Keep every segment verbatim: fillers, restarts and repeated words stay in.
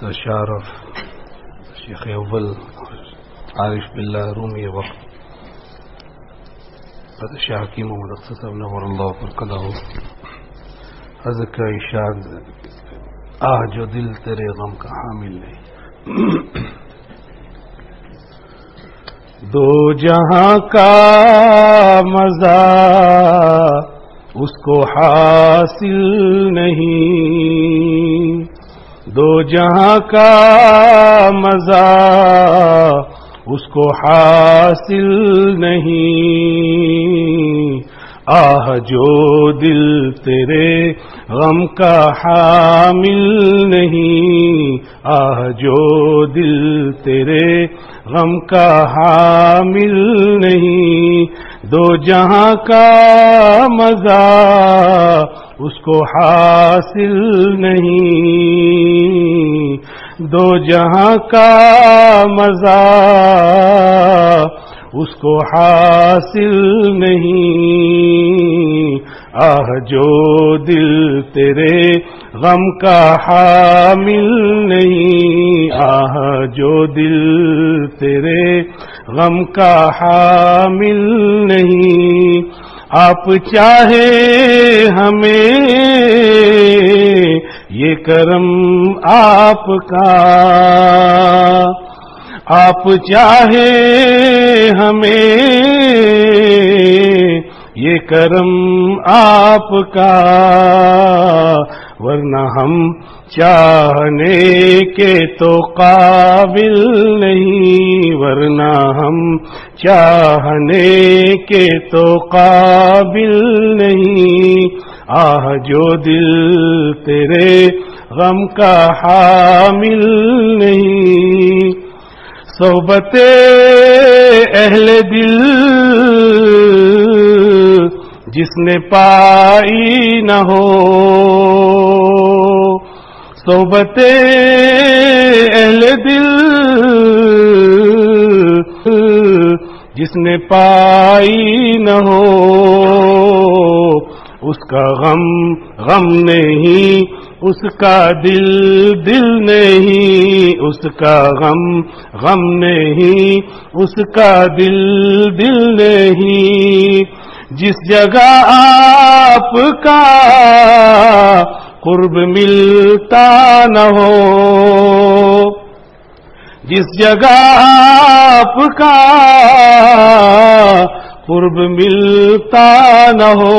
تشارف شیخ اول عارف باللہ رومی وقت قد شاکی محمد اختر صاحب نور اللہ پر قدہ حضرت کا ارشاد آہ جو دل تیرے غم کا حامل نہیں. دو جہاں کا مزہ اس کو حاصل نہیں، دو جہاں کا مزہ اس کو حاصل نہیں. آہ جو دل تیرے غم کا حامل نہیں، آہ جو دل تیرے غم کا حامل نہیں. دو جہاں کا مزہ اس کو حاصل نہیں، دو جہاں کا مزہ اس کو حاصل نہیں. آہ جو دل تیرے غم کا حامل نہیں، آہ جو دل تیرے غم کا حامل نہیں. آپ چاہے ہمیں یہ کرم آپ کا، آپ چاہے ہمیں یہ کرم آپ کا، ورنہ ہم چاہنے کے تو قابل نہیں، ورنہ ہم چاہنے کے تو قابل نہیں. آہ جو دل تیرے غم کا حامل نہیں. صحبت اہل دل جس نے پائی نہ ہو، صحبت اہل دل جس نے پائی نہ ہو، اس کا غم غم نہیں، اس کا دل دل نہیں، اس کا غم غم نہیں، اس کا دل دل نہیں. جس جگہ آپ کا قرب ملتا نہ ہو، جس جگہ آپ کا قرب ملتا نہ ہو،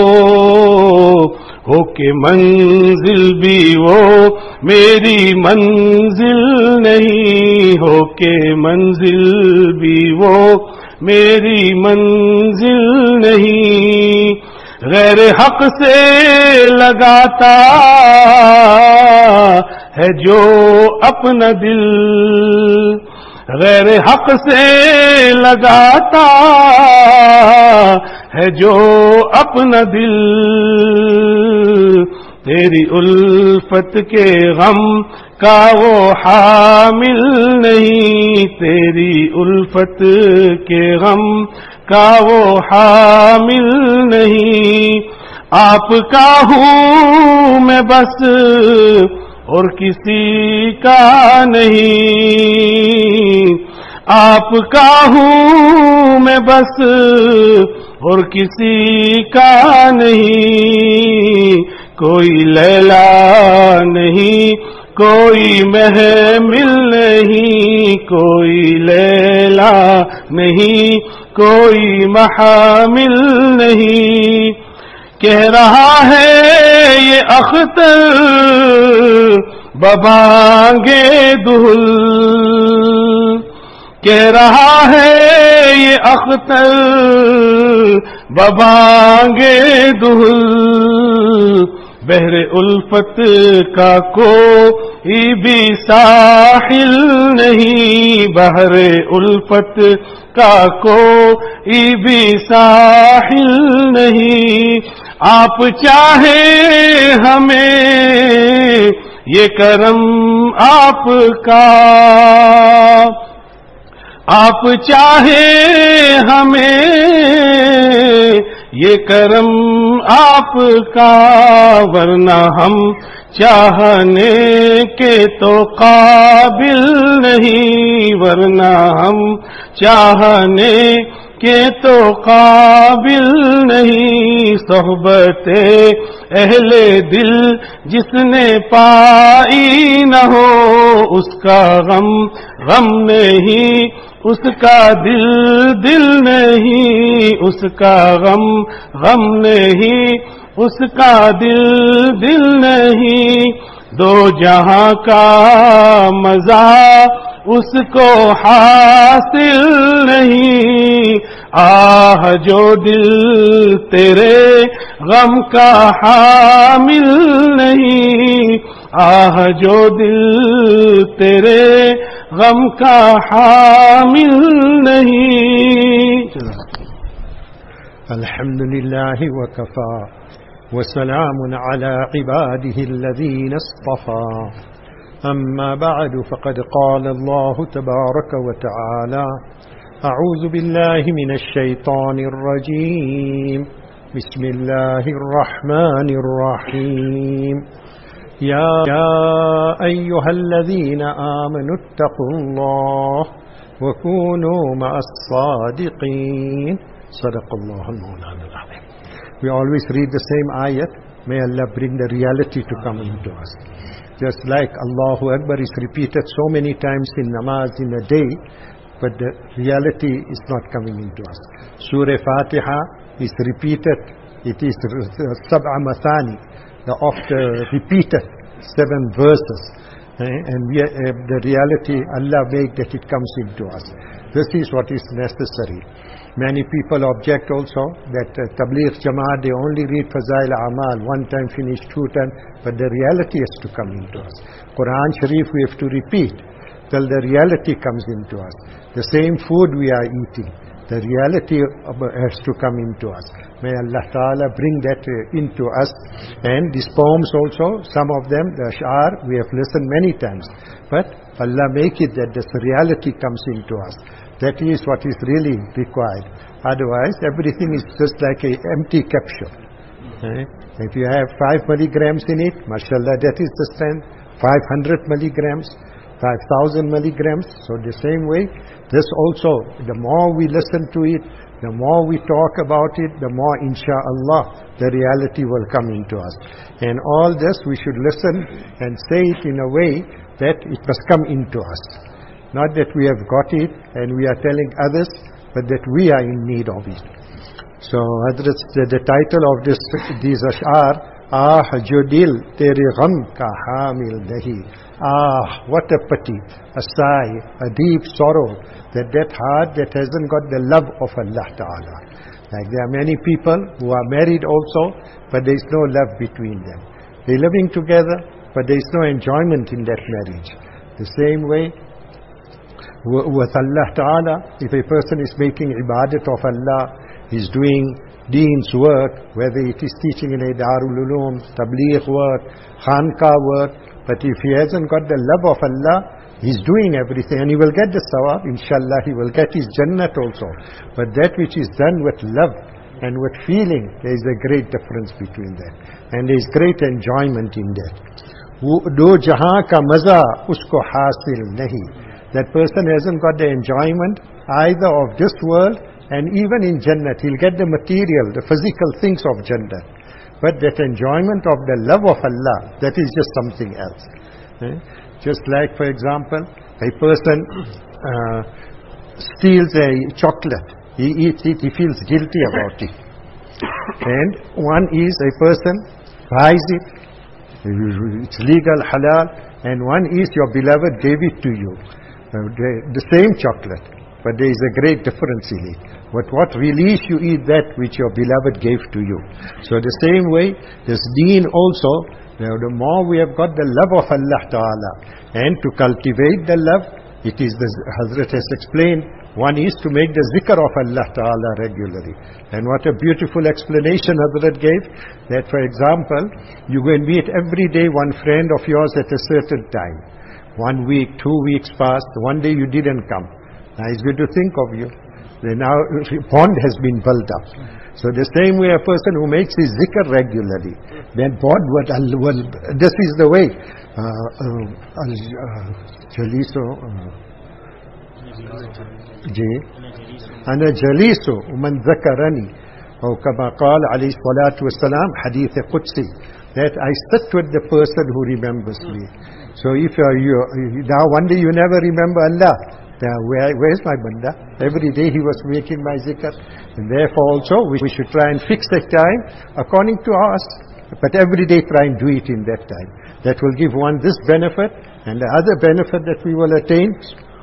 ہو کہ منزل بھی وہ میری منزل نہیں، ہو کہ منزل بھی وہ میری منزل نہیں. غیر حق سے لگاتا ہے جو اپنا دل، غیر حق سے لگاتا ہے جو اپنا دل. تیری الفت کے غم کا وہ حامل نہیں، تیری الفت کے غم کا وہ حامل نہیں. آپ کا ہوں میں بس اور کسی کا نہیں، آپ کا ہوں میں بس اور کسی کا نہیں. کوئی لیلا نہیں، کوئی محمل نہیں، کوئی لیلا نہیں، کوئی محامل نہیں. کہہ رہا ہے یہ اختر ببانگے دہل، کہہ رہا ہے یہ اختر ببانگے دہل. بحر الفت کا کوئی بھی ساحل نہیں، بحر الفت کا کوئی بھی ساحل نہیں. آپ چاہے ہمیں یہ کرم آپ کا، آپ چاہے ہمیں ये करम आपका, वरना हम चाहने के तो काबिल नहीं, वरना हम चाहने के तो काबिल नहीं। सोहबते अहले दिल जिसने पाई न हो, उसका गम गम नहीं, उसका दिल दिल नहीं, उसका गम गम नहीं, उसका दिल दिल नहीं। दो जहां का मजा उसको हासिल नहीं, आह जो दिल तेरे गम का हामिल नहीं, आह जो दिल तेरे गम का हामिल नहीं। अल्हम्दुलिल्लाहि व कफा व सलामुन अला इबादिहिल्लज़ीना इस्तफ़ा। अम्मा बअदु फ़क़द क़ाल अल्लाहु तबारक व तआला अऊज़ु बिल्लाहि मिनश शैतानिर रजीम। बिस्मिल्लाहिर रहमानिर रहीम। या अय्युहल्लज़ीना आमनुत्तक़ुल्लाह व कूनू मअस-सादिक़ीन। Sadaqallahul Mawlanal Azim. We always read the same ayat. May Allah bring the reality to come into us. Just like Allahu Akbar is repeated so many times in namaz in a day, but the reality is not coming into us. Surah Fatiha is repeated. It is sab'a mathani, the oft repeated seven verses. And we, uh, the reality, Allah made that it comes into us. This is what is necessary. Many people object also that uh, Tabligh Jamaat, they only read Fazail Amal, one time finish, two times, but the reality has to come into us. Quran Sharif we have to repeat till the reality comes into us. The same food we are eating, the reality has to come into us. May Allah Ta'ala bring that uh, into us. And these poems also, some of them, the Ash'ar, we have listened many times, but Allah make it that this reality comes into us. That is what is really required. Otherwise, everything is just like an empty capsule. Eh? If you have five milligrams in it, mashallah, that is the strength. five hundred milligrams, five thousand milligrams. So the same way, this also, the more we listen to it, the more we talk about it, the more insha'Allah, the reality will come into us. And all this we should listen and say it in a way that it must come into us. Not that we have got it and we are telling others, but that we are in need of it. So the, the title of this these ash'ar, Ah jo dil tere gham ka hamil nahi. Ah, what a pity, a sigh, a deep sorrow that that heart that hasn't got the love of Allah Ta'ala. Like there are many people who are married also, but there is no love between them. They are living together, but there is no enjoyment in that marriage. The same way with Allah Ta'ala, if a person is making ibadat of Allah, he's doing deen's work, whether it is teaching in a Darul Uloom, Tabligh work, Khanqa work, but if he hasn't got the love of Allah, he's doing everything and he will get the sawab, inshallah, he will get his Jannat also. But that which is done with love and with feeling, there is a great difference between that. And there is great enjoyment in that. Do jahan ka maza usko hasil nahi. That person hasn't got the enjoyment either of this world and even in Jannat. He'll get the material, the physical things of Jannat. But that enjoyment of the love of Allah, that is just something else. Eh? Just like, for example, a person uh, steals a chocolate. He eats it, he feels guilty about it. And one is a person buys it, it's legal, halal, and one is your beloved gave it to you. The same chocolate, but there is a great difference in it. But what release you eat that which your beloved gave to you. So the same way, this deen also, you know, the more we have got the love of Allah Ta'ala, and to cultivate the love, it is the Hazrat has explained, one is to make the zikr of Allah Ta'ala regularly. And what a beautiful explanation Hazrat gave, that for example, you go and meet every day one friend of yours at a certain time. One week, two weeks passed, one day you didn't come. Now he's going to think of you. Then now bond has been built up. So the same way a person who makes his zikr regularly, then bond will, will this is the way. Jaliso, ji, ana jaliso man zakarani, or kama qala alayhi salatu wassalam, hadith qudsi, that I sit with the person who remembers me. So if you, you now one day you never remember Allah. Now, where, where's my banda? Every day he was making my zikr. And therefore also we, we should try and fix that time according to us. But every day try and do it in that time. That will give one this benefit, and the other benefit that we will attain,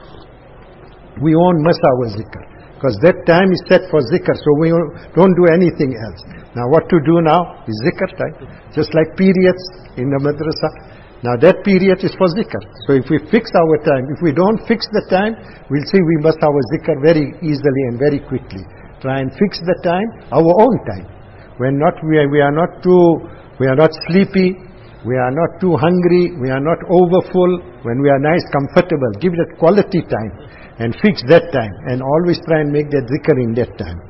we won't miss our zikr. Because that time is set for zikr, so we don't do anything else. Now what to do now is zikr time. Just like periods in the madrasa. Now that period is for zikr. So if we fix our time, if we don't fix the time, we'll see we must our zikr very easily and very quickly. Try and fix the time, our own time. When not, we are, we are not too, we are not sleepy, we are not too hungry, we are not overfull. When we are nice, comfortable, give that quality time and fix that time, and always try and make that zikr in that time.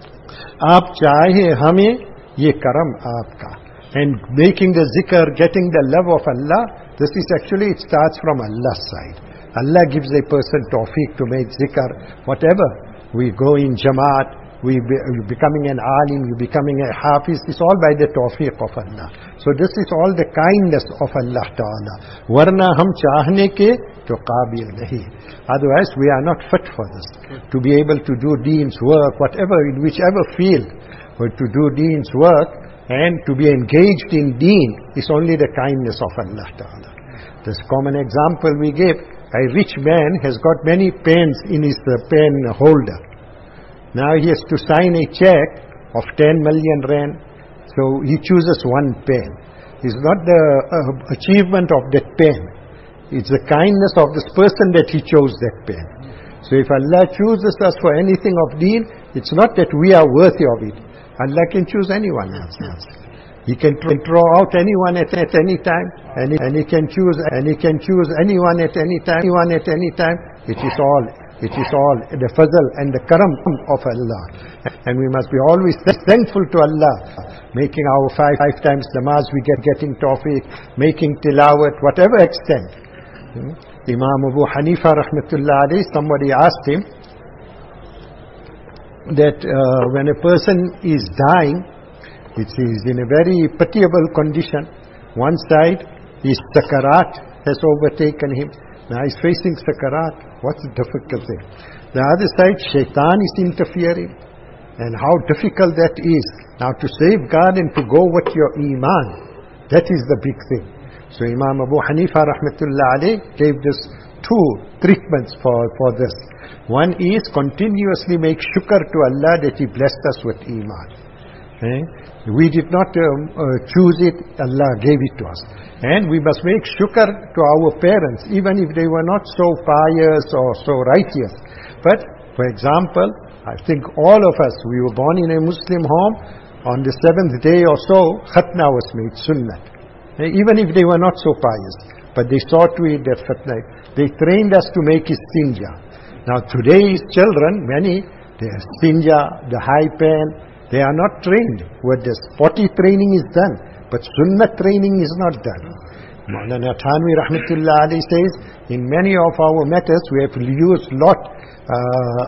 Aap chahe hame ye karam aapka. And making the zikr, getting the love of Allah, this is actually, it starts from Allah's side. Allah gives a person tawfiq to make zikr, whatever. We go in jamaat, we be, becoming an alim, you becoming a hafiz, it's all by the tawfiq of Allah. So this is all the kindness of Allah Ta'ala. Warna hum chahne ke to qabil nahi. Otherwise we are not fit for this. To be able to do deen's work, whatever, in whichever field, or to do deen's work, and to be engaged in deen is only the kindness of Allah Ta'ala. This common example we gave, a rich man has got many pens in his uh, pen holder. Now he has to sign a check of ten million rand, so he chooses one pen. It's not the uh, achievement of that pen, it's the kindness of this person that he chose that pen. So if Allah chooses us for anything of deen, it's not that we are worthy of it. Allah can choose anyone else. He can throw out anyone at, at any time, and he, and he can choose and he can choose anyone at any time. Anyone at any time. It is all. It is all the fazl and the karam of Allah, and we must be always thankful to Allah. Making our five five times namaz, we get getting tawfiq, making tilawat, whatever extent. Hmm? Imam Abu Hanifa rahmatullah alayhi, somebody asked him that uh, when a person is dying, it is in a very pitiable condition. One side, his sakarat has overtaken him. Now he's facing sakarat. What's the difficult thing? The other side, shaitan is interfering. And how difficult that is. Now to safeguard and to go with your iman, that is the big thing. So Imam Abu Hanifa rahmatullah alayh gave this two treatments for, for this. One is continuously make shukr to Allah that He blessed us with iman. Eh? We did not um, uh, choose it, Allah gave it to us. And we must make shukr to our parents, even if they were not so pious or so righteous. But, for example, I think all of us, we were born in a Muslim home, on the seventh day or so, khatna was made, sunnat. Eh? Even if they were not so pious. But they saw to it that khatna. They trained us to make istinja. Now today's children, many, the istinja, the high pen, they are not trained with this. Potty training is done, but sunnah training is not done. Maulana Thanwi rahmatullah alayhi says, in many of our matters we have used lot uh,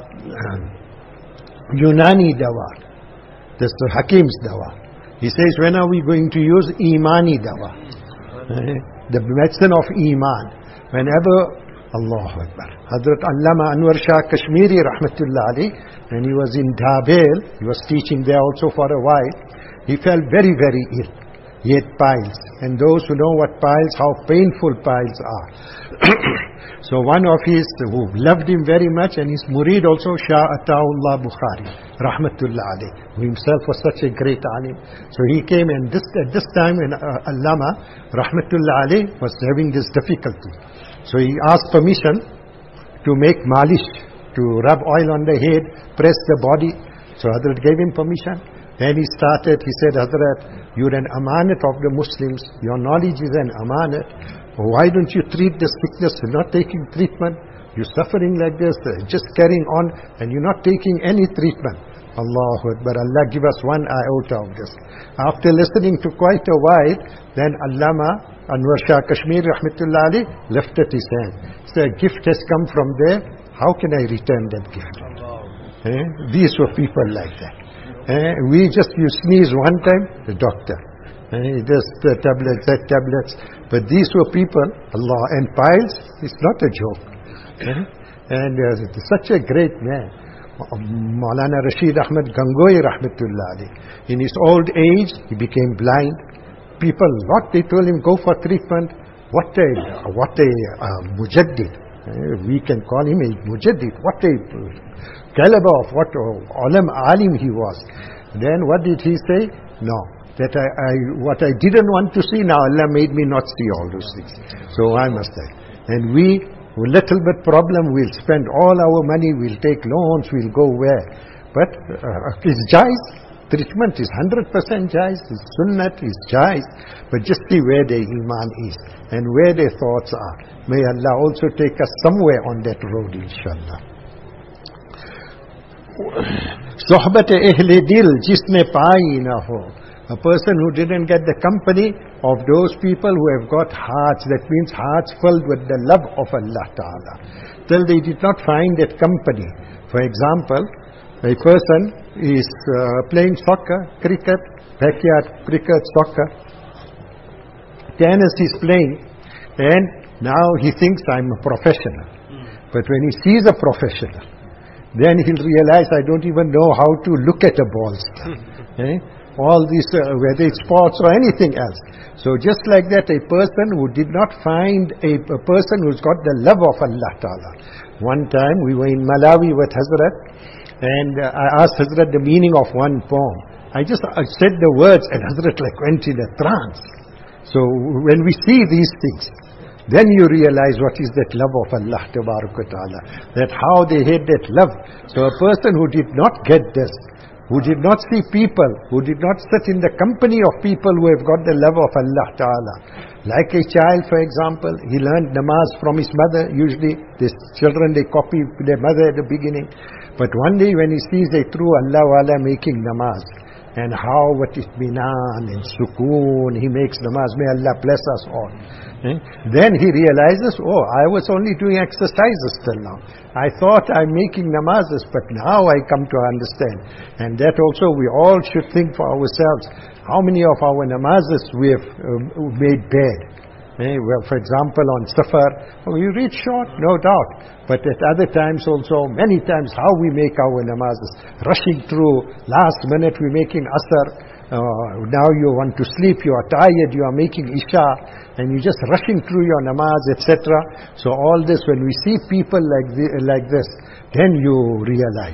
Yunani dawa. This is the Hakim's dawa. He says, when are we going to use Imani dawa? The medicine of Iman. Whenever Allahu Akbar. Hazrat Allama Anwar Shah Kashmiri rahmatullah alayhi, when he was in Dabel, he was teaching there also for a while, he felt very, very ill. He had piles. And those who know what piles, how painful piles are. So one of his, who loved him very much, and his murid also, Shah Ataullah Bukhari, rahmatullah alayhi, who himself was such a great alim. So he came, and this, at this time when uh, Allama, rahmatullah alayhi, was having this difficulty. So he asked permission to make malish, to rub oil on the head, press the body. So Hazrat gave him permission. Then he started, he said, Hazrat, you're an amanat of the Muslims. Your knowledge is an amanat. Why don't you treat the sickness, not taking treatment? You're suffering like this, uh, just carrying on, and you're not taking any treatment. Allahu Akbar. Allah give us one iota of this. After listening to quite a while, then Allama Anwar Shah Kashmir Rahmatullah Ali lifted his hand. So a gift has come from there. How can I return that gift? Eh? These were people like that. Eh? We just, you sneeze one time, the doctor. Eh? This, the tablets, that tablets. But these were people, Allah, and piles, it's not a joke. Eh? And uh, such a great man. Maulana Rashid Ahmad Gangohi Rahmatullah Ali. In his old age, he became blind. People, what they told him, go for treatment. What a, what a uh, mujaddid. Uh, we can call him a mujaddid. What a caliber of what uh, alim, alim he was. Then what did he say? No. That I, I, what I didn't want to see, now Allah made me not see all those things. So I must say. And we, a little bit problem, we'll spend all our money, we'll take loans, we'll go where. But uh, it's jais. Treatment is one hundred percent jais. It's sunnat, is jais. But just see where their iman is and where their thoughts are. May Allah also take us somewhere on that road, inshallah. Sohbat ehle dil jisne pai na ho. A person who didn't get the company of those people who have got hearts, that means hearts filled with the love of Allah Ta'ala, till they did not find that company. For example, a person is uh, playing soccer, cricket, backyard cricket, soccer, tennis he's playing, and now he thinks I'm a professional. But when he sees a professional, then he'll realize I don't even know how to look at a ball still. eh? All these, uh, whether it's sports or anything else. So just like that, a person who did not find a, a person who's got the love of Allah Ta'ala. One time we were in Malawi with Hazrat, and uh, I asked Hazrat the meaning of one poem. I just I said the words, and Hazrat like went in a trance. So when we see these things, then you realize what is that love of Allah Ta'ala, that how they had that love. So a person who did not get this, who did not see people, who did not sit in the company of people who have got the love of Allah Ta'ala. Like a child, for example, he learned namaz from his mother. Usually, these children, they copy their mother at the beginning. But one day when he sees a true Allah Wala making namaz, and how what it minan and sukoon, he makes namaz, may Allah bless us all. Eh? Then he realizes, oh, I was only doing exercises till now. I thought I'm making namazes, but now I come to understand. And that also we all should think for ourselves, how many of our namazes we have uh, made bad. Eh? Well, for example, on Safar, oh, you read short, no doubt. But at other times also, many times, how we make our namazes. Rushing through, last minute we're making asar. Uh, now you want to sleep, you are tired, you are making isha, and you're just rushing through your namaz, et cetera. So all this, when we see people like, the, like this, then you realize.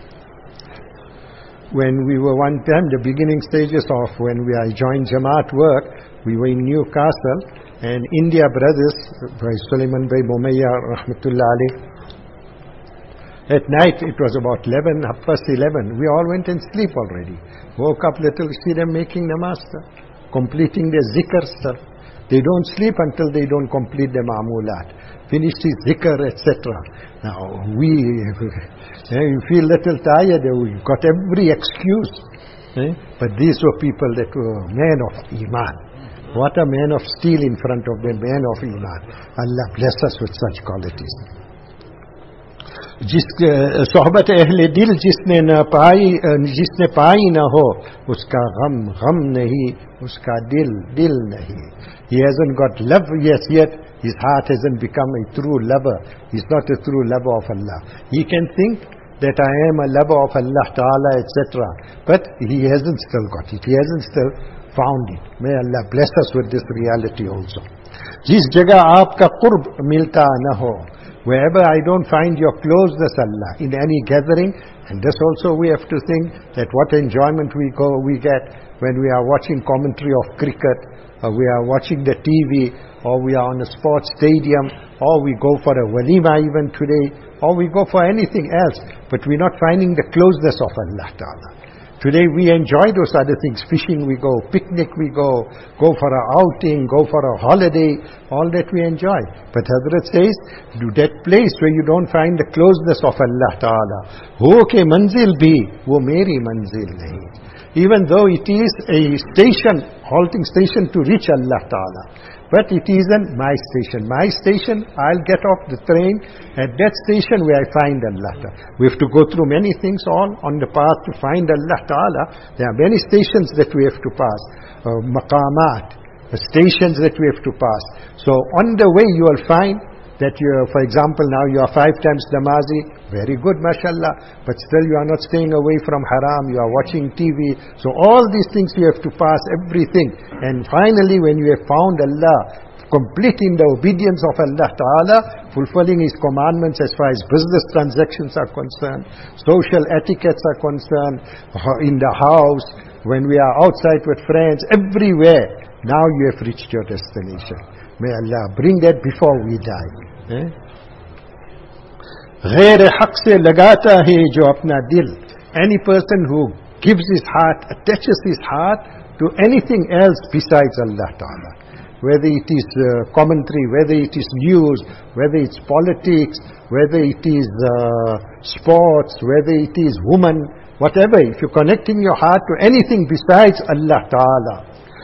When we were one time, the beginning stages of when we I joined Jamaat work, we were in Newcastle, and India brothers, by Sulaiman Bhai Bomayya Rahmatullah Ali, at night it was about eleven, half past eleven, we all went and sleep already. Woke up little, see them making namaz, completing their zikr stuff. They don't sleep until they don't complete the ma'amulat. Finish his zikr, et cetera. Now we, eh, you feel little tired, we've got every excuse. Eh? But these were people that were men of Iman. What a man of steel in front of them, man of Iman. Allah bless us with such qualities. जिस सोहबत अहले दिल जिसने न पाई जिसने पाई न हो उसका गम गम नहीं उसका दिल दिल नहीं. He hasn't got love yes yet, his heart hasn't become a true lover. He's not a true lover of Allah. He can think that I am a lover of Allah Ta'ala, et cetera. But he hasn't still got it. He hasn't still found it. May Allah bless us with this reality also. जिस जगह आपका कुर्ब मिलता न हो, wherever I don't find your closeness, Allah, in any gathering, and this also we have to think that what enjoyment we go, we get when we are watching commentary of cricket, or we are watching the T V, or we are on a sports stadium, or we go for a walima even today, or we go for anything else, but we're not finding the closeness of Allah Ta'ala. Today we enjoy those other things. Fishing we go, picnic we go, go for a outing, go for a holiday, all that we enjoy. But Hazrat says, to that place where you don't find the closeness of Allah Ta'ala, ho ke manzil bhi, wo meri manzil nahi. Even though it is a station, halting station to reach Allah Ta'ala, but it isn't my station. My station, I'll get off the train at that station where I find Allah Ta'ala. We have to go through many things all on the path to find Allah Ta'ala. There are many stations that we have to pass. Uh, maqamat, uh, stations that we have to pass. So on the way you will find that you are, for example, now you are five times namazi, very good, mashallah, but still you are not staying away from haram, you are watching T V. So all these things you have to pass, everything. And finally, when you have found Allah, complete in the obedience of Allah Ta'ala, fulfilling His commandments as far as business transactions are concerned, social etiquettes are concerned, in the house, when we are outside with friends, everywhere, now you have reached your destination. May Allah bring that before we die. Eh? غیر حق سے لگاتا ہے جو اپنا دل. Any person who gives his heart, attaches his heart to anything else besides Allah Ta'ala, whether it is uh, commentary, whether it is news, whether it's politics, whether it is uh, sports, whether it is woman, whatever, if you're connecting your heart to anything besides Allah Ta'ala,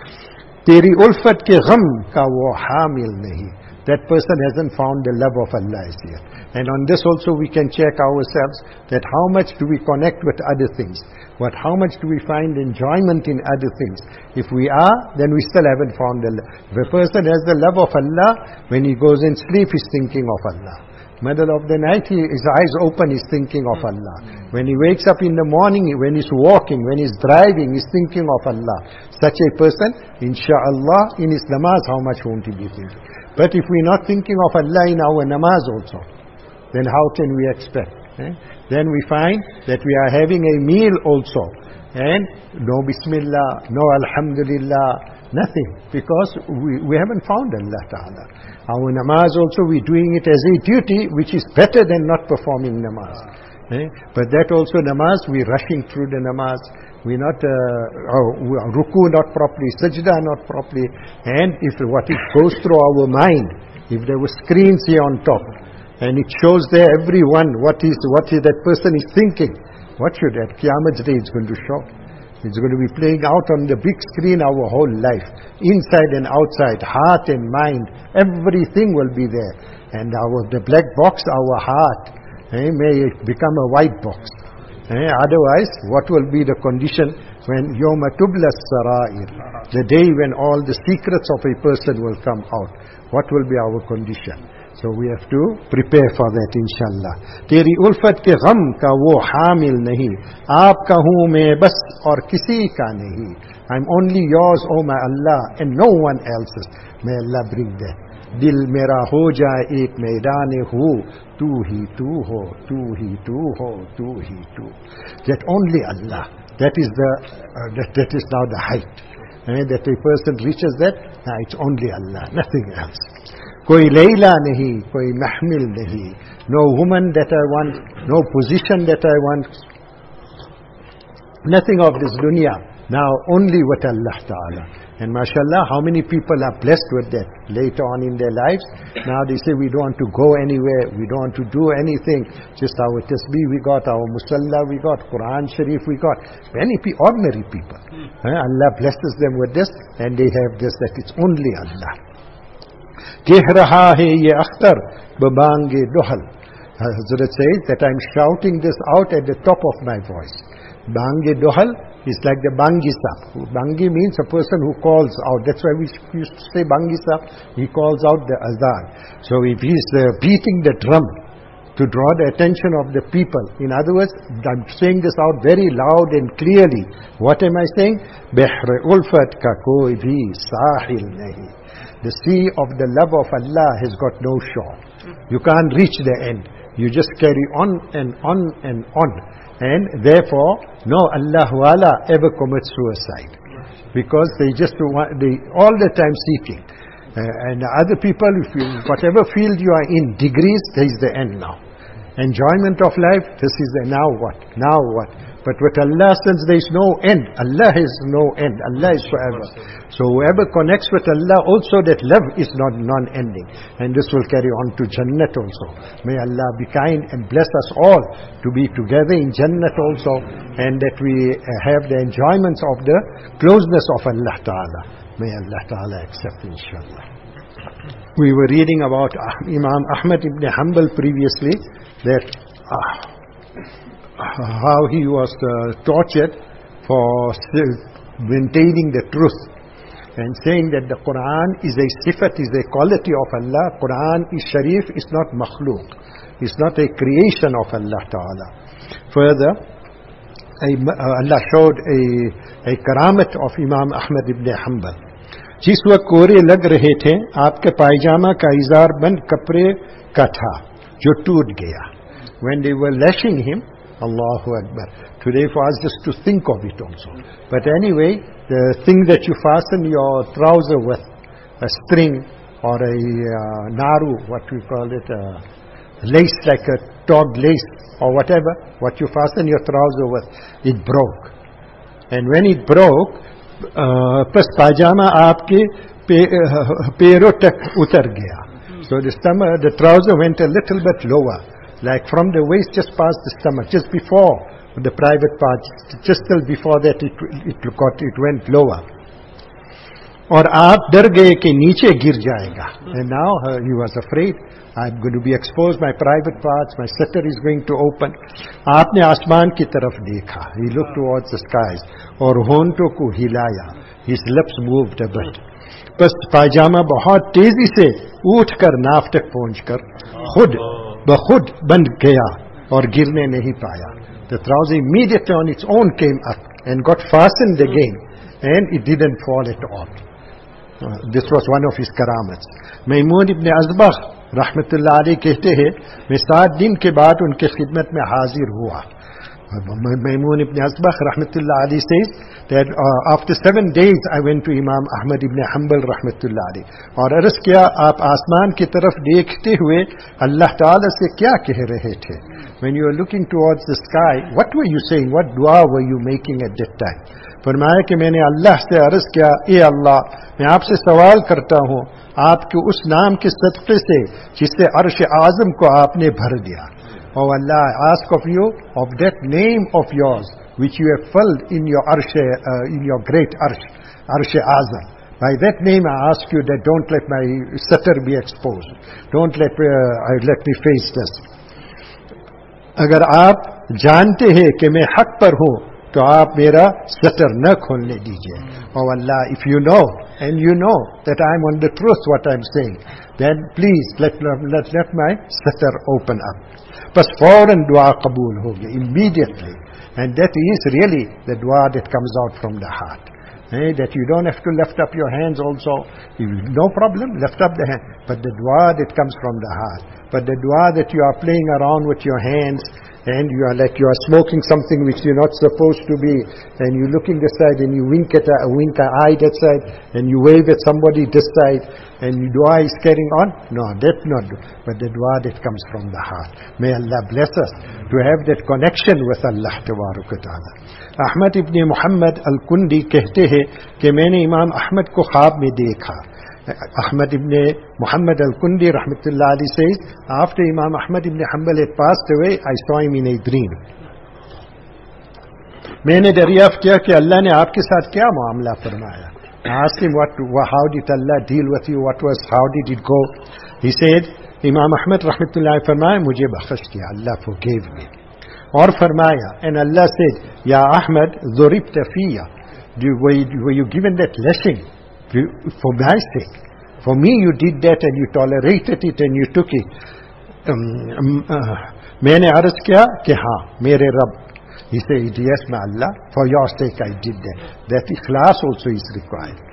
teri ulfat ke gham ka wo hamil nahi. That person hasn't found the love of Allah as yet. And on this also we can check ourselves, that how much do we connect with other things? But how much do we find enjoyment in other things? If we are, then we still haven't found the love. If a person has the love of Allah, when he goes in sleep, he's thinking of Allah. Middle of the night, he, his eyes open, he's thinking of Allah. When he wakes up in the morning, when he's walking, when he's driving, he's thinking of Allah. Such a person, insha'Allah, in his namaz, how much won't he be thinking? But if we're not thinking of Allah in our namaz also, then how can we expect? Eh? Then we find that we are having a meal also, and no Bismillah, no Alhamdulillah, nothing, because we, we haven't found Allah Ta'ala. Our namaz also, we're doing it as a duty, which is better than not performing namaz. Eh? But that also namaz, we're rushing through the namaz. We're not, uh, oh, ruku not properly, sajda not properly. And if what it goes through our mind, if there were screens here on top, and it shows there everyone what is what is that person is thinking, what should that Qiyamah day is going to show? It's going to be playing out on the big screen our whole life, inside and outside, heart and mind, everything will be there. And our the black box, our heart, eh, may become a white box. Eh, otherwise, what will be the condition when Yawma Tubla Sarair, the day when all the secrets of a person will come out? What will be our condition? So we have to prepare for that, inshallah. Teri ulfat ke gham ka wo hamil nahi, aapka hu main bas aur kisi ka nahi. I'm only yours, O my Allah, and no one else's. May Allah bring that. Dil mera ho jaye ek maidane hu, tu hi tu ho, tu hi tu ho, tu hi tu. That only Allah. That is the uh, that, that is now the height. Eh, that a person reaches that, nah, it's only Allah, nothing else. Koi Layla nahi, koi mahmil nahi. No woman that I want, no position that I want. Nothing of this dunya. Now only with Allah Ta'ala. And mashallah, how many people are blessed with that later on in their lives? Now they say we don't want to go anywhere, we don't want to do anything. Just our tasbih we got, our musalla we got, Quran Sharif we got. Many pe- ordinary people. Eh? Allah blesses them with this, and they have this, that it's only Allah. Keh raha hai ye akhtar babange dohal. Hazrat says that I'm shouting this out at the top of my voice. Bange dohal is like the bangi sap. Bangi means a person who calls out. That's why we used to say bangi sap. He calls out the azan. So if he's uh, beating the drum to draw the attention of the people. In other words, I'm saying this out very loud and clearly. What am I saying? Behr ulfat ka koi bhi sahil nahi. The sea of the love of Allah has got no shore. You can't reach the end. You just carry on and on and on. And therefore, no Allah wala ever commits suicide. Because they just want, they all the time seeking. Uh, and other people, if you, whatever field you are in, degrees, there is the end now. Enjoyment of life, this is the now what? Now what? But with Allah, since there is no end, Allah has no end, Allah is forever. So whoever connects with Allah, also that love is not non-ending. And this will carry on to Jannat also. May Allah be kind and bless us all to be together in Jannat also, and that we have the enjoyments of the closeness of Allah Ta'ala. May Allah Ta'ala accept, inshallah. We were reading about Imam Ahmad ibn Hanbal previously, that uh, how he was uh, tortured for maintaining the truth and saying that the Quran is a sifat, is a quality of Allah. Quran is sharif, is not makhlooq, is not a creation of Allah Ta'ala. Further, a, uh, Allah showed a, a karamat of Imam Ahmad ibn Hanbal. जिस वक्त कोरे लग रहे थे, आपके पायजामा का इजार बंद कपड़े का था जो टूट गया. When they were lashing him, Allahu Akbar. Today for us just to think of it also. But anyway, the thing that you fasten your trouser with, a string or a uh, naru, what we call it, a lace, like a taut lace or whatever, what you fasten your trouser with, it broke. And when it broke, बस पाजामा आपके पैरों तक उतर गया. So the stomach, the trouser went a little bit lower, like from the waist just past the stomach, just before the private part, just till before that it it got it went lower. और आप डर गए कि नीचे गिर जाएगा. And now uh, he was afraid, I'm going to be exposed, my private parts, my sitter is going to open. आपने आसमान की तरफ देखा. He looked towards the skies. और होंठों को हिलाया. His lips moved a bit. बस पायजामा बहुत तेजी से उठकर नाव तक पहुंचकर खुद बखुद बंद गया और गिरने नहीं पाया. The trouser immediately on its own came up and got fastened again, and it didn't fall at all. Uh, this was one of his karamats. Maymun ibn Azbagh rahmatullah alayhi कहते हैं, मैं सात दिन के बाद उनके खिदमत में हाजिर हुआ. Maymun ibn Azbagh rahmatullah alayhi says that uh, after seven days I went to Imam Ahmad ibn Hanbal rahmatullah alayhi और अर्ज किया, आप आसमान की तरफ देखते हुए अल्लाह ताला से क्या कह रहे थे? When you were looking towards the sky, what were you saying? What dua were you making at that time? फरमाया कि मैंने अल्लाह से अर्ज किया, ए अल्लाह, मैं आपसे सवाल करता हूँ आपके उस नाम के सदक़े से जिससे अर्श आज़म को आपने भर दिया. Oh Allah, I ask of you of that name of yours which you have filled in your arsh, uh, in your great arsh, arsh azam. By that name I ask you that don't let my sitter be exposed. Don't let uh, let me face this. अगर आप जानते हैं कि मैं हक पर हूँ तो आप मेरा sitter न खोलने दीजिए. Oh Allah, if you know and you know that I am on the truth what I am saying, then please let let let my sitter open up. बस फौरन दुआ कबूल होगी, immediately. And that is really the dua that comes out from the heart. Eh, that you don't have to lift up your hands also. You, no problem, lift up the hand. But the dua that comes from the heart. But the dua that you are playing around with your hands, and you are like you are smoking something which you're not supposed to be, and you looking this side and you wink at a, wink an eye that side, and you wave at somebody this side, and your dua is carrying on. No, that's not. But the dua that comes from the heart. May Allah bless us to have that connection with Allah Tabaraka Ta'ala. Ahmad ibn Muhammad al-Kundi कहते हैं कि मैंने इमाम अहमद को ख्वाब में देखा. Ahmad ibn Muhammad al-Kundi rahmatullah alayhi says, after Imam Ahmad ibn Hanbal had passed away, I saw him in a dream. मैंने दरियाफ्त किया कि अल्लाह ने आपके साथ क्या मामला फरमाया. I asked him, what, how did Allah deal with you? What was, how did it go? He said, Imam Ahmad rahmatullah alayhi फरमाया, मुझे बख्श किया. Allah forgave me. और फरमाया, and Allah said, Ya Ahmad, ضربت فيا. Were you given that lashing? For my sake. For me you did that and you tolerated it and you took it. मैंने अर्ज किया कि हाँ मेरे रब. He said, yes, my Allah, for your sake I did that. That ikhlas also is required.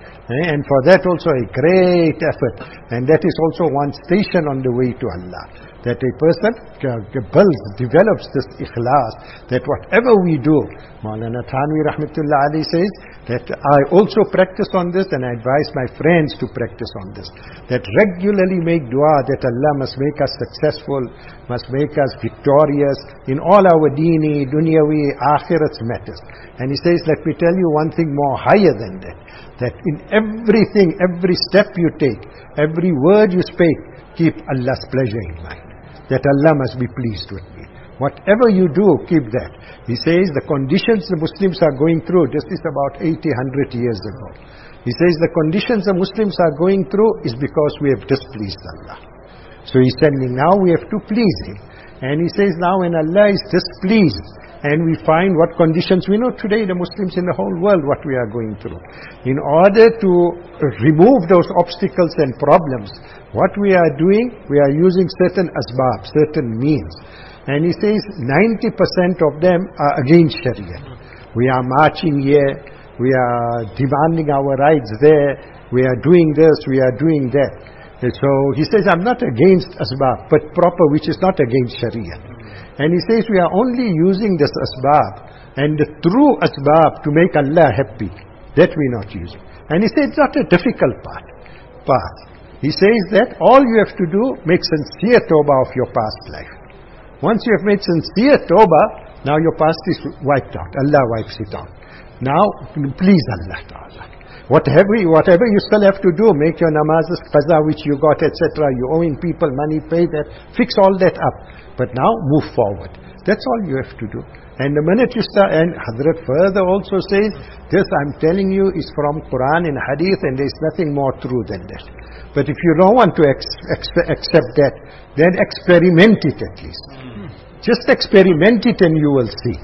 Eh? And for that also a great effort. And that is also one station on the way to Allah. That a person builds, develops this ikhlas, that whatever we do, Maulana Thanvi Rahmatullah Ali says, that I also practice on this and I advise my friends to practice on this. That regularly make dua that Allah must make us successful, must make us victorious in all our deeni, dunyawi, akhirat matters. And he says, let me tell you one thing more higher than that. That in everything, every step you take, every word you speak, keep Allah's pleasure in mind. That Allah must be pleased with me. Whatever you do, keep that. He says the conditions the Muslims are going through, this is about eighty, one hundred years ago. He says the conditions the Muslims are going through is because we have displeased Allah. So he's telling now we have to please Him. And he says now when Allah is displeased, and we find what conditions, we know today the Muslims in the whole world what we are going through. In order to remove those obstacles and problems, what we are doing, we are using certain asbab, certain means. And he says ninety percent of them are against Sharia. We are marching here, we are demanding our rights there, we are doing this, we are doing that. And so he says, I'm not against asbab, but proper, which is not against Sharia. And he says we are only using this asbab and the true asbab to make Allah happy. That we not using. And he says it's not a difficult part, path. He says that all you have to do, make sincere tawbah of your past life. Once you have made sincere tawbah, now your past is wiped out. Allah wipes it out. Now, please Allah Ta'ala. Whatever, whatever you still have to do, make your namazes, qaza which you got, et cetera. You owing people money, pay that. Fix all that up. But now, move forward. That's all you have to do. And the minute you start, and Hazrat further also says, this I'm telling you is from Quran and Hadith, and there is nothing more true than that. But if you don't want to ex- ex- accept that, then experiment it at least. Just experiment it and you will see.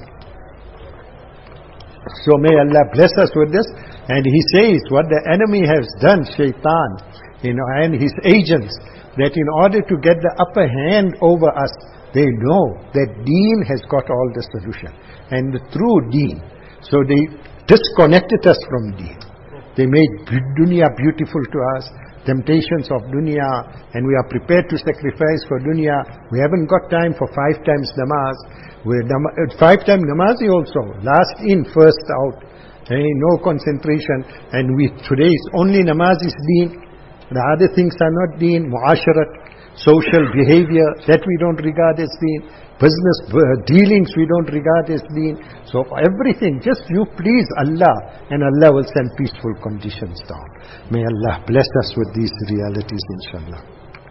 So may Allah bless us with this. And he says what the enemy has done, shaitan, you know, and his agents, that in order to get the upper hand over us, they know that deen has got all the solution. And the true deen. So they disconnected us from deen. They made dunya beautiful to us, temptations of dunya, and we are prepared to sacrifice for dunya. We haven't got time for five times namaz. We're nam- five time namazi also. Last in, first out. Hey, no concentration. And we today is only namaz is deen. The other things are not deen. Muasharat, social behavior, that we don't regard as deen. Business uh, dealings we don't regard as deen. So for everything, just you please Allah, and Allah will send peaceful conditions down. May Allah bless us with these realities, inshallah.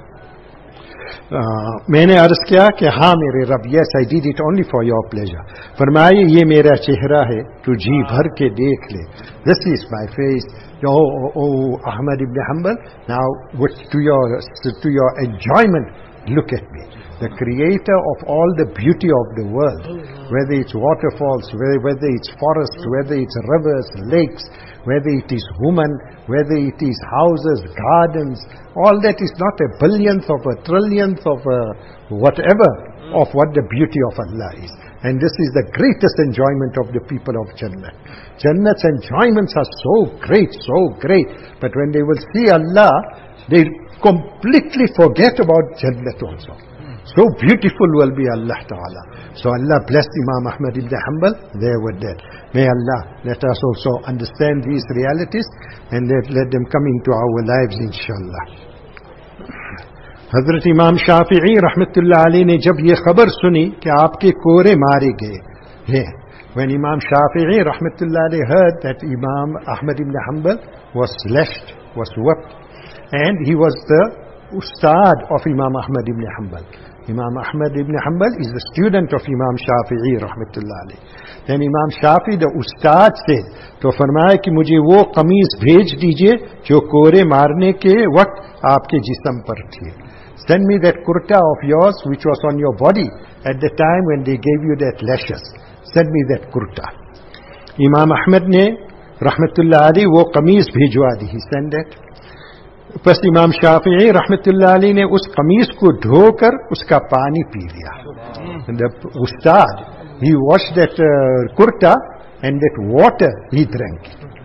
मैंने अर्ज किया कि हाँ मेरे रब, yes I did it only for your pleasure. फरमाए ये मेरा चेहरा है, तू जी भर के देख ले. This is my face. Oh, oh, oh Ahmad ibn Hanbal, now with, to your to your enjoyment, look at me. The creator of all the beauty of the world, whether it's waterfalls, whether, whether it's forests, whether it's rivers, lakes, whether it is women, whether it is houses, gardens, all that is not a billionth of a trillionth of a whatever of what the beauty of Allah is. And this is the greatest enjoyment of the people of Jannah. Jannah's enjoyments are so great, so great. But when they will see Allah, they completely forget about Jannah also. So beautiful will be Allah Ta'ala. So Allah blessed Imam Ahmad ibn Hanbal there with that. May Allah let us also understand these realities and let, let them come into our lives, inshallah. Hazrat Imam Shafi'i Rahmatullah Ali ne jab ye khabar suni ki aapke kore mare gaye. When Imam Shafi'i Rahmatullah Ali heard that Imam Ahmad ibn Hanbal was slashed, was whipped, and he was the ustad of Imam Ahmad ibn Hanbal. Imam Ahmad ibn Hanbal is the student of Imam Shafi'i Rahmatullah Ali. Then Imam Shafi'i the ustad said, to फरमाया कि मुझे वो कमीज भेज दीजिए जो कोरे मारने के वक्त आपके जिस्म पर थी. Send me that kurta of yours which was on your body at the time when they gave you that lashes. Send me that kurta. Imam Ahmad ne Rahmatullah Ali वो कमीज भिजवा दी. He sent that. बस इमाम शाफिई रहमतुल्लाह अलैह ने उस कमीज को धोकर उसका पानी पी लिया. The ustad, he washed that uh, kurta and that water he drank it.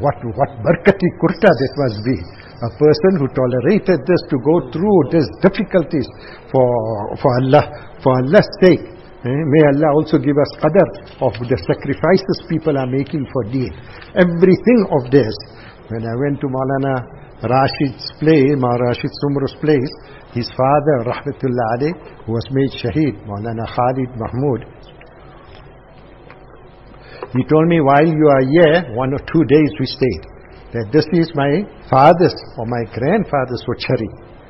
what, what barakati kurta that must be. A person who tolerated this to go through these difficulties for, for Allah, for Allah's sake. Eh? May Allah also give us qadar of the sacrifices people are making for deen. Everything of this. When I went to Maulana Rashid's place, Maulana Rashid Sumro's place, his father, Rahmatullah alayh, who was made shaheed, Maulana Khalid Mahmood, he told me, while you are here, one or two days we stayed, that this is my father's or my grandfather's Ochari.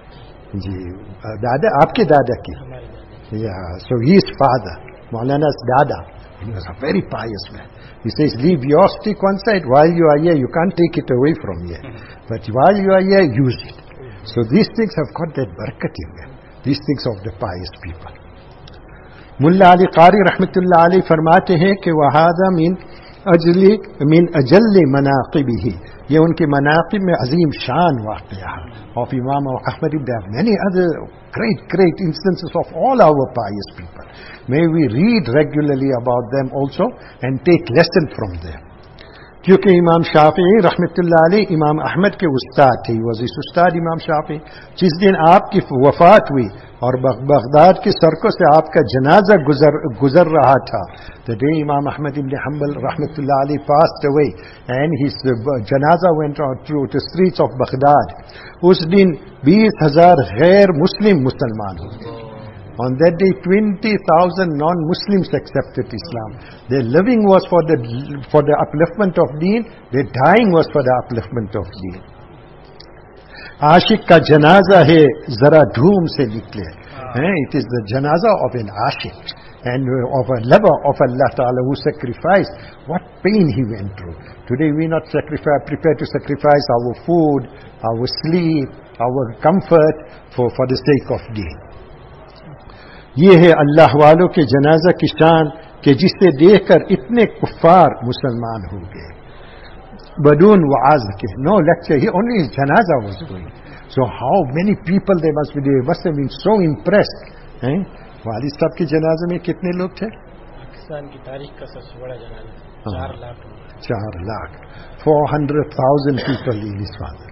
Dada, aapke dada ki? Yeah, so he is father, Maulana's dada. He was a very pious man. He says, leave your stick one side. While you are here, you can't take it away from here. But while you are here, use it. So these things have got that barakat in them. These things of the pious people. Mullah Ali Qari Rahmatullah alayhi फरमाते हैं कि वहादा min अजली min अजल्ली मनाक़िबिही, ये उनके मनाक़िब में अजीम शान वाक़या of Imam Ahmad ibn. There are many other great, great instances of all our pious people. May we read regularly about them also and take lesson from them. क्योंकि इमाम शाफी रहमतुल्लाह अलैह इमाम अहमद के उस्ताद थे. He was his उस्ताद इमाम शाफी. जिस दिन आपकी वफात हुई और बगदाद के सड़कों से आपका जनाजा गुजर गुजर रहा था, the day Imam Ahmad ibn Hanbal rahmatullah alayhi passed away and his janaza went out through the streets of Baghdad, उस दिन बीस हजार गैर मुस्लिम मुसलमान हुए. On that day, twenty thousand non-Muslims accepted Islam. Their living was for the for the upliftment of Deen. Their dying was for the upliftment of Deen. Ashik ka janaza hai, zara dhoom se nikle. It is the janaza of an ashik and of a lover of Allah Ta'ala who sacrificed. What pain he went through. Today we not sacrifice, prepared to sacrifice our food, our sleep, our comfort for, for the sake of Deen. ये है अल्लाह वालों के जनाजा की शान कि जिसे देखकर इतने कुफ्फार मुसलमान हो गए बदून वाज के. No lecture, he only his जनाजा was going. So how many people they must be, they must have been so impressed. हैं, वालिद साहब के जनाजे में कितने लोग थे? पाकिस्तान की तारीख का सबसे बड़ा जनाजा चार लाख. चार lakh four hundred thousand people in his father.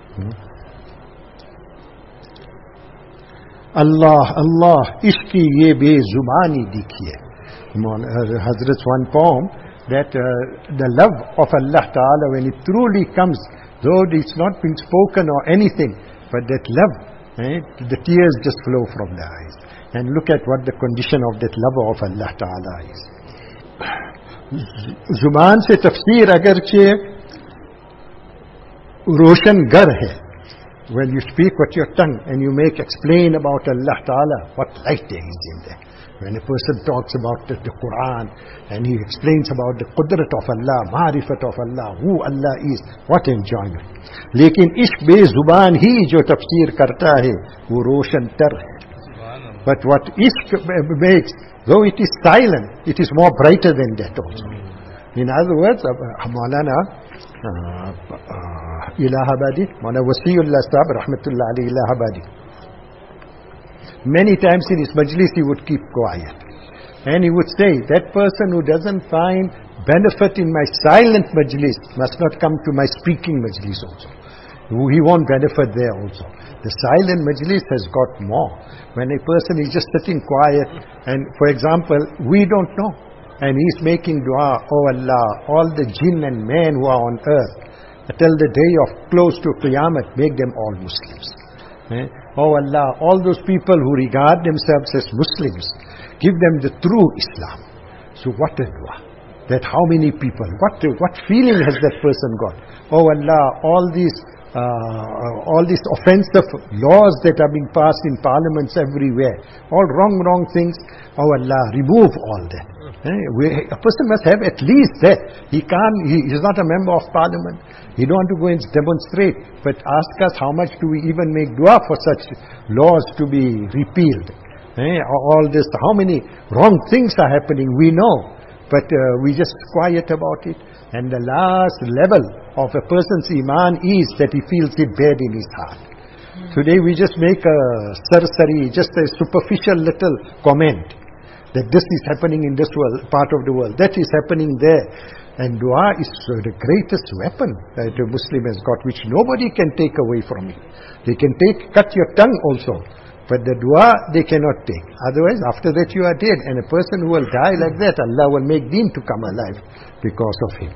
Allah, Allah, ishki ye bezubani dikhiye. Hazrat's one poem that uh, the love of Allah Ta'ala, when it truly comes, though it's not been spoken or anything, but that love, eh, the tears just flow from the eyes. And look at what the condition of that love of Allah Ta'ala is. Zuban se tafsir agarche roshan gar hai. When you speak with your tongue and you make explain about Allah Ta'ala, what light there is in there. When a person talks about the, the Quran and he explains about the qudrat of Allah, ma'rifat of Allah, who Allah is, what enjoyment. Lekin ishq be zuban hi jo tafsir karta hai, wo roshan tar hai. But what ishq makes, though it is silent, it is more brighter than that also. In other words, uh, Maulana uh, uh, Ilahabadi, Maulana Wasiullah Sahib, Rahmatullah Ali Ilahabadi, many times in his majlis he would keep quiet. And he would say, that person who doesn't find benefit in my silent majlis must not come to my speaking majlis also. He won't benefit there also. The silent majlis has got more. When a person is just sitting quiet, and for example, we don't know, and he's making dua, oh Allah, all the jinn and men who are on earth, till the day of close to Qiyamah, make them all Muslims. Eh? Oh Allah, all those people who regard themselves as Muslims, give them the true Islam. So what a dua. That how many people, what what feeling has that person got? Oh Allah, all these uh, all these offensive laws that are being passed in parliaments everywhere, all wrong, wrong things. Oh Allah, remove all that. Eh? We, a person must have at least that. He can't, he is not a member of parliament. He don't want to go and demonstrate. But ask us, how much do we even make dua for such laws to be repealed? Eh? All this, how many wrong things are happening, we know. But uh, we just quiet about it. And the last level of a person's iman is that he feels it bad in his heart. Today we just make a sarsari, just a superficial little comment, that this is happening in this world, part of the world, that is happening there. And dua is the greatest weapon that a Muslim has got, which nobody can take away from you. They can take, cut your tongue also, but the dua they cannot take. Otherwise, after that you are dead. And a person who will die like that, Allah will make deen to come alive because of him.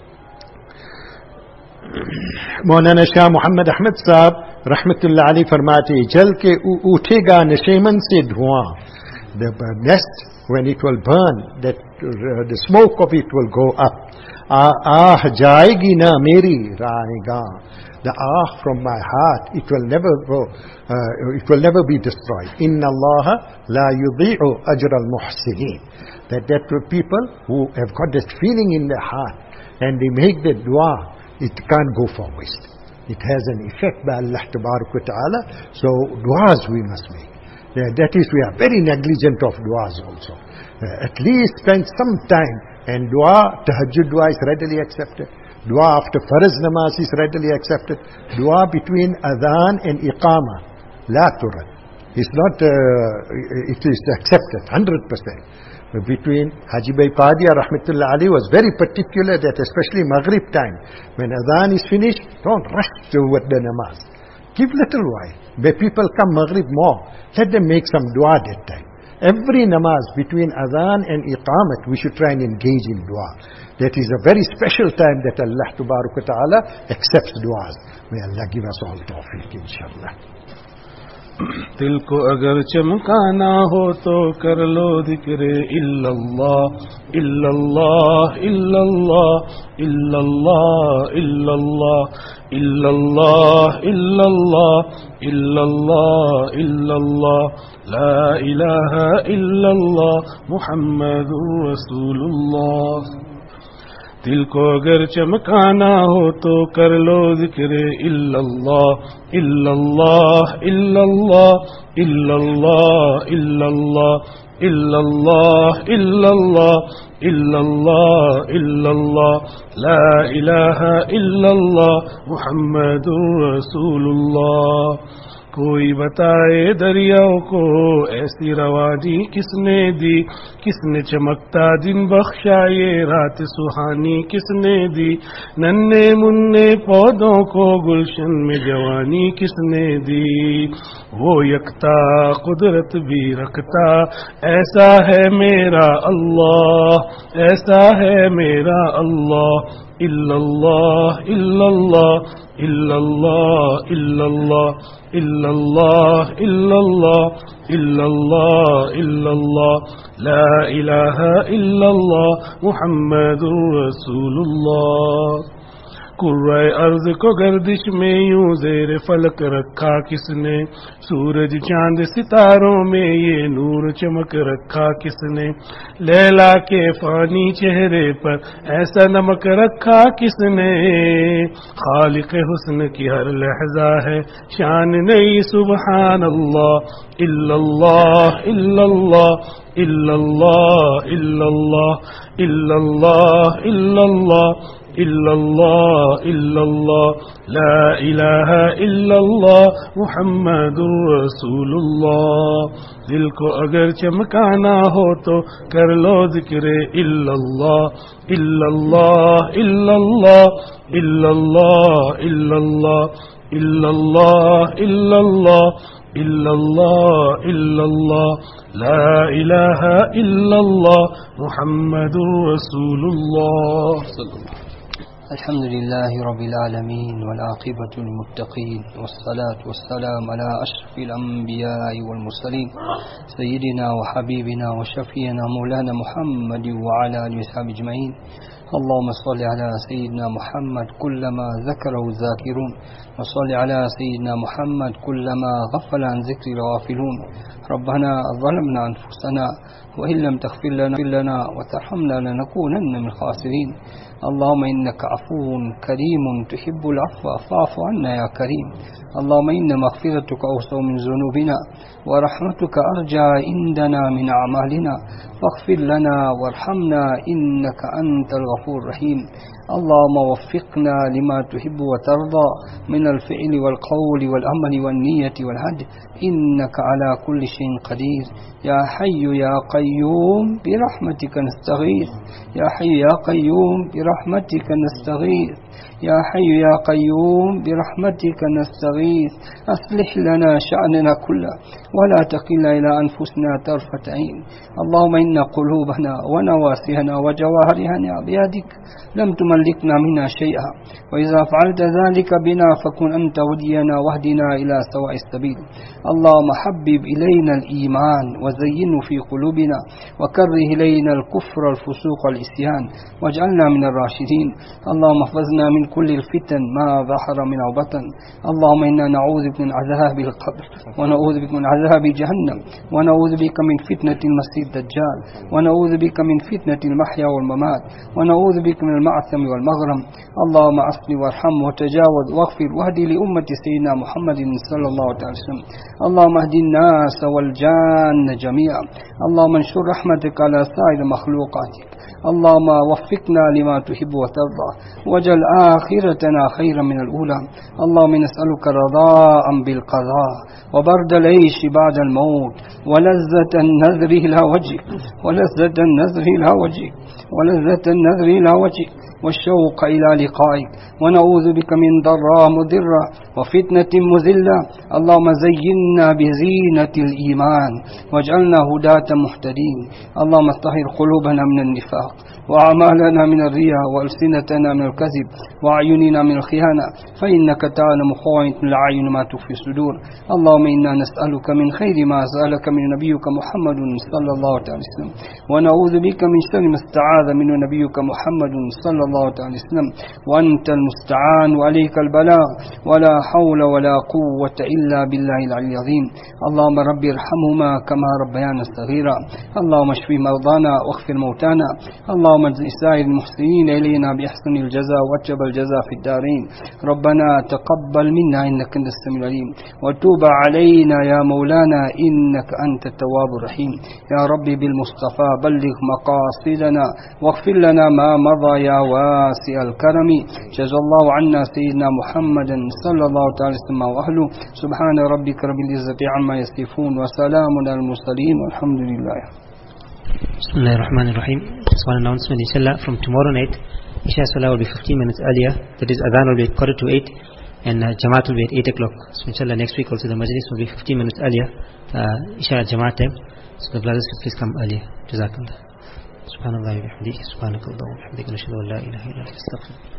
مولانا شاہ محمد احمد صاحب رحمت اللہ علیہ فرماتے ہیں جل کے اٹھے گا نشیمن سے دھواں. The nest, when it will burn, that uh, the smoke of it will go up. آہ جائے گی نہ میری رائے گا. The ah from my heart, it will never go, uh, it will never be destroyed. Inna Allah la yudhi'u ajra al-muhsinin. That that people who have got that feeling in their heart and they make the dua, it can't go for waste. It has an effect by Allah Tabarak wa Ta'ala. So duas we must make. Uh, that is, we are very negligent of duas also. Uh, at least spend some time. And dua, tahajjud dua is readily accepted. Dua after farz namaz is readily accepted. Dua between adhan and iqama, la turad. It's not, uh, it is accepted one hundred percent. Between Haji Bhai Padia Rahmatullah Ali was very particular that especially Maghrib time, when adhan is finished, don't rush toward the namaz. Give little while. Where people come Maghrib more, let them make some dua that time. Every namaz between adhan and iqamat, we should try and engage in dua. That is a very special time that Allah Tabarak wa Ta'ala accepts duas. May Allah give us all tawfiq, inshallah. دل کو اگر چمکانا ہو تو کر لو ذکر الا اللہ الا اللہ الا اللہ الا اللہ الا اللہ الا اللہ الا اللہ الا اللہ الا اللہ لا الہ الا اللہ محمد رسول اللہ. دل کو اگر چمکانا ہو تو کر لو ذکر الا اللہ الا اللہ الا اللہ الا اللہ الا اللہ الا اللہ الا اللہ الا اللہ الا اللہ لا الہ الا اللہ محمد رسول اللہ. کوئی بتائے دریاؤں کو ایسی روانی کس نے دی, کس نے چمکتا دن بخشا یہ رات سہانی کس نے دی, ننے منے پودوں کو گلشن میں جوانی کس نے دی. وہ یکتا قدرت بھی رکھتا ایسا ہے میرا اللہ, ایسا ہے میرا اللہ. الا اللہ الا اللہ الا اللہ الا اللہ الا اللہ الا اللہ الا اللہ الا اللہ لا الہ الا اللہ محمد رسول اللہ. کرۂ ارض کو گردش میں یوں زیر فلک رکھا کس نے, سورج چاند ستاروں میں یہ نور چمک رکھا کس نے, لیلا کے فانی چہرے پر ایسا نمک رکھا کس نے. خالق حسن کی ہر لحظہ ہے شان نئی سبحان اللہ. الا اللہ الا اللہ الا اللہ الا اللہ الا اللہ الا اللہ الا اللہ الا اللہ لا الہ الا اللہ محمد رسول اللہ. دل کو اگر چمکانا ہو تو کر لو ذکر الا اللہ الا اللہ الا اللہ الا اللہ الا اللہ الا اللہ الا اللہ الا اللہ الا اللہ لا الہ الا اللہ محمد رسول اللہ. الحمد لله رب العالمين والعاقبة للمتقين والصلاة والسلام على أشرف الأنبياء والمرسلين سيدنا وحبيبنا وشفينا مولانا محمد وعلى آله وصحبه أجمعين. اللهم صل على سيدنا محمد كلما ذكره الذاكرون وصل على سيدنا محمد كلما غفل عن ذكر الغافلون. ربنا ظلمنا أنفسنا وإن لم تغفر لنا وترحمنا لنكونن من الخاسرين. اللهم إنك عفو كريم تحب العفو فاعف عنا يا كريم. اللهم إن مغفرتك أوسع من ذنوبنا ورحمتك أرجى عندنا من أعمالنا فاغفر لنا وارحمنا إنك أنت الغفور الرحيم. اللهم وفقنا لما تحب وترضى من الفعل والقول والعمل والنية والهدي إنك على كل شيء قدير. يا حي يا قيوم برحمتك نستغيث. يا حي يا قيوم برحمتك نستغيث. يا حي يا قيوم برحمتك نستغيث. أصلح لنا شأننا كله ولا تكلنا إلى أنفسنا طرفة عين. اللهم إن قلوبنا ونواسينا وجواهرنا بيدك لم تملكنا منها شيئا، وإذا فعلت ذلك بنا فكن أنت ولينا واهدنا إلى سواء السبيل. اللهم حبب إلينا الإيمان وزينه في قلوبنا وكره إلينا الكفر والفسوق والعصيان واجعلنا من الراشدين. اللهم احفظنا من كل الفتن ما ظهر من وبطن. اللهم إنا نعوذ بك من عذاب القبر ونعوذ بك من عذاب جهنم ونعوذ بك من فتنة المسيح الدجال ونعوذ بك من فتنة المحيا والممات ونعوذ بك من المعثم والمغرم. اللهم اصل وارحم وتجاوز واغفر واهدي لأمة سيدنا محمد صلى الله عليه وسلم. اللهم اهد الناس والجان جميعا. اللهم انشر رحمتك على سائر مخلوقاتك. اللهم وفقنا لما تحب وترضى واجعل آخرتنا خيرا من الأولى. اللهم نسألك رضاء بالقضاء وبرد العيش بعد الموت ولذة النذر إلى وجهك ولذة النذر إلى وجهك ولذة النذر إلى وجهك والشوق إلى لقائك. ونعوذ بك من ضراء مضرة وفتنة مذلة. اللهم زينا بزينة الإيمان واجعلنا هداة مهتدين. اللهم طهر قلوبنا من النفاق وأعمالنا من الرياء وألسنتنا من الكذب وأعيننا من الخيانة فإنك تعلم خائنة الأعين ما تخفي الصدور. اللهم إنا نسألك من خير ما سألك من نبيك محمد صلى الله عليه وسلم ونعوذ بك من شر ما استعاذ منه نبيك محمد صلى الله عليه وسلم وأنت المستعان وعليك البلاغ ولا حول ولا قوة إلا بالله العلي العظيم. اللهم رب ارحمهما كما ربيانا صغيرا. اللهم اشف مرضانا واغفر موتانا. اللهم اجزي سائر المحسنين إلينا بأحسن الجزاء وأجب الجزاء في الدارين. ربنا تقبل منا إنك أنت السميع العليم وتوب علينا يا مولانا إنك أنت التواب الرحيم. يا ربي بالمصطفى بلغ مقاصدنا واغفر لنا ما مضى يا واسع الكرم. جزا الله عنا سيدنا محمد صلى الله عليه وسلم وأهله. سبحان ربك رب العزة عما يصفون وسلام على المرسلين والحمد لله. Bismillahirrahmanirrahim. Just one announcement, inshallah, from tomorrow night, Isha Salah will be fifteen minutes earlier, that is Adhan will be quarter to eight, and uh, Jamaat will be at eight o'clock. So inshallah next week also the Majlis will be fifteen minutes earlier, uh, Isha Jamaat time, so the brothers should please come earlier. Jazakallah. Subhanallah wa bihamdihi, subhanakallah wa bihamdika, nashhadu an la ilaha illa anta, astaghfiruka.